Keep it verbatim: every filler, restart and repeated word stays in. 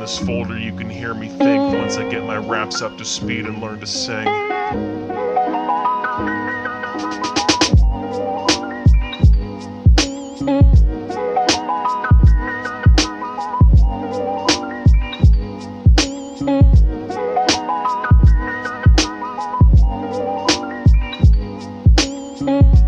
this folder you can hear me think once I get my raps up to speed and learn to sing. Mm-hmm.